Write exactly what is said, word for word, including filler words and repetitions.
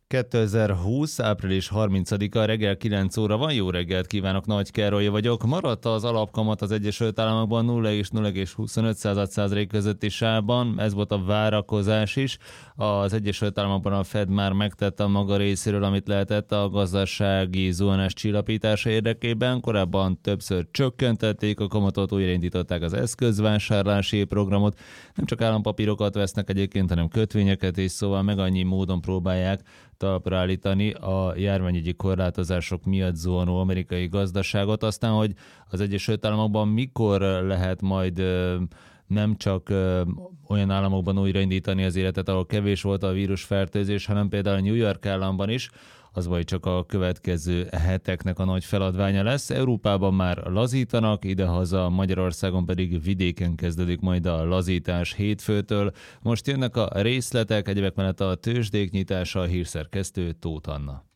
kétezer-húsz. április harmincadika reggel kilenc óra van. Jó reggelt kívánok, Nagy Károly vagyok. Maradt az alapkamat az Egyesült Államokban nulla és nulla egész huszonöt százalék közötti sávban. Ez volt a várakozás is. Az Egyesült Államokban a Fed már megtette a maga részéről, amit lehetett a gazdasági zuhanás csillapítása érdekében. Korábban többször csökkentették a kamatot, újraindították az eszközvásárlási programot. Nem csak állampapírokat vesznek egyébként, hanem kötvényeket, és szóval meg annyi módon próbálják talpra állítani a járványügyi korlátozások miatt zuhanó amerikai gazdaságot. Aztán, hogy az Egyesült Államokban mikor lehet majd nem csak olyan államokban újraindítani az életet, ahol kevés volt a vírusfertőzés, hanem például New York államban is, az majd csak a következő heteknek a nagy feladványa lesz. Európában már lazítanak, idehaza Magyarországon pedig vidéken kezdődik majd a lazítás hétfőtől. Most jönnek a részletek, egyebek mellett a tőzsdék nyitása, a hírszerkesztő Tóth Anna.